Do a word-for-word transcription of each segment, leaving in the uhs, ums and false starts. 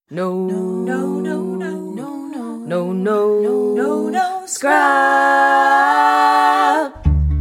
No, no, no, no, no, no, no, no, no, no, no, scrub.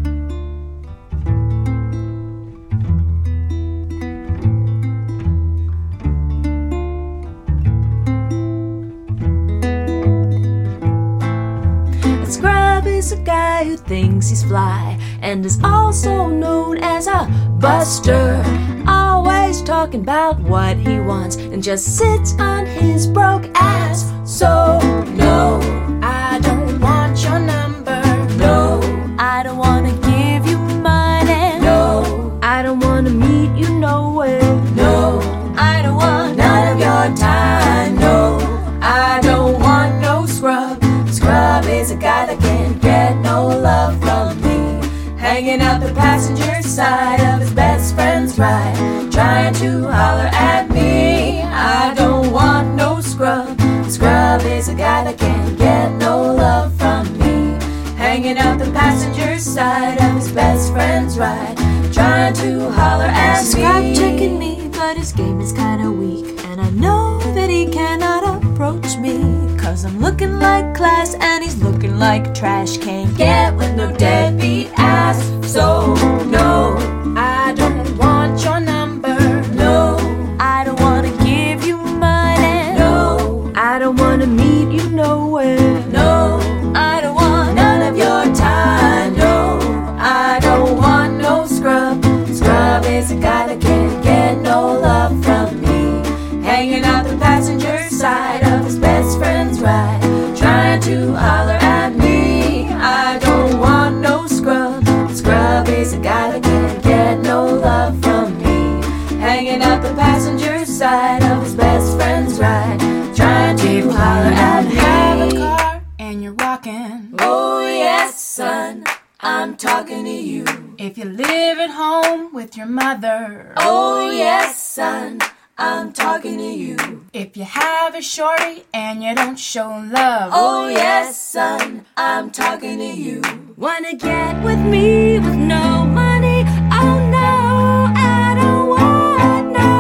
A scrub is a guy who thinks he's fly and is also known as a buster. Always talking about what he wants and just sits on his broke ass. So no, I don't want your number. no, I don't wanna give you money. No, I don't wanna meet you nowhere. no, I don't want none of your time. No, I don't want no scrub. Scrub is a guy that can't get no love from me. Hanging out the passenger side of his best friend's ride, trying to holler at me. I don't want no scrub. Scrub is a guy that can't get no love from me. Hanging out the passenger side of his best friend's ride, trying to holler at me. Scrub checking me, but his game is kinda weak, and I know that he cannot approach me, cause I'm looking like class and he's looking like trash. Can't Get with no deadbeat ass. So no, I don't want your number. No, I don't wanna give you money. no, I don't wanna meet you nowhere. no, I don't want none of your time. No, I don't want no scrub. Scrub is a guy that can't get no love from me. Hanging out the passenger side of his best friend's ride, trying to holler at me. I don't want no scrub. Scrub is a guy that can't get no love from me. Hanging out the passenger side of his best friend's ride, trying to holler at me. Have a car and you're rocking. Oh yes, son, I'm talking to you. If you live at home with your mother. Oh yes, son, I'm talking to you. If you have a shorty and you don't show love. Oh yes, son, I'm talking to you. wanna get with me with no money. Oh no, I don't want no.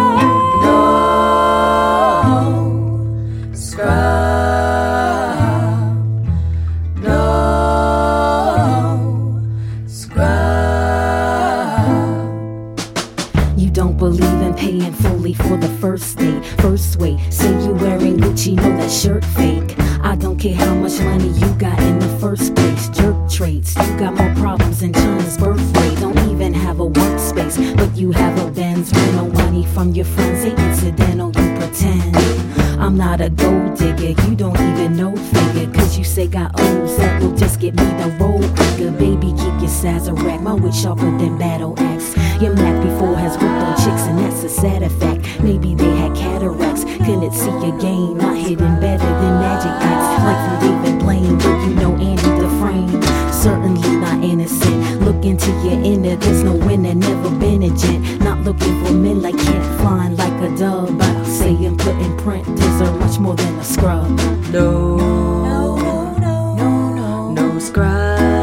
No scrub. No scrub. You don't believe in paying fully for the first date. First wait, say you wearing Gucci, know that shirt fake. I don't care how much money you got in the first place. Jerk traits, you got more problems than China's birthday. Don't even have a workspace, but you have a Benz. Rental money from your friends, they incidental, you pretend. I'm not a gold digger, you don't even know figure. Cause you say got O's that will just get me the roll quicker. Baby, keep your Sazerac, my wit sharper than battle axe. Your Mac before has worked on chicks and that's a sad effect. Maybe they had cataracts, couldn't see your game. Not hidden better than magic acts, like from David Blaine. But you know Andy Dufresne, certainly not innocent. Look into your inner, there's no winner, never been a gent. Not looking for men like Kent, flying like a dove. But I'll say and put in print, deserve much more than a scrub. No, No, no, no, no, no scrub.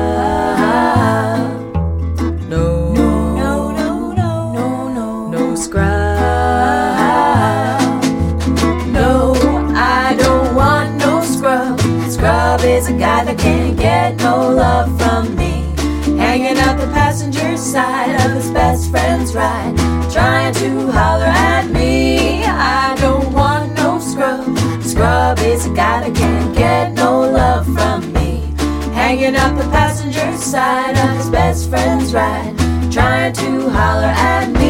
No, no, no, no, no, no. no scrub. No, I don't want no scrub. Scrub is a guy that can't get no love from me. Hanging out the passenger side of his best friend's ride, trying to holler at me. I don't want no scrub. Scrub is a guy that can't get no love from me. Hanging out the passenger side of his best friend's ride, trying to holler at me.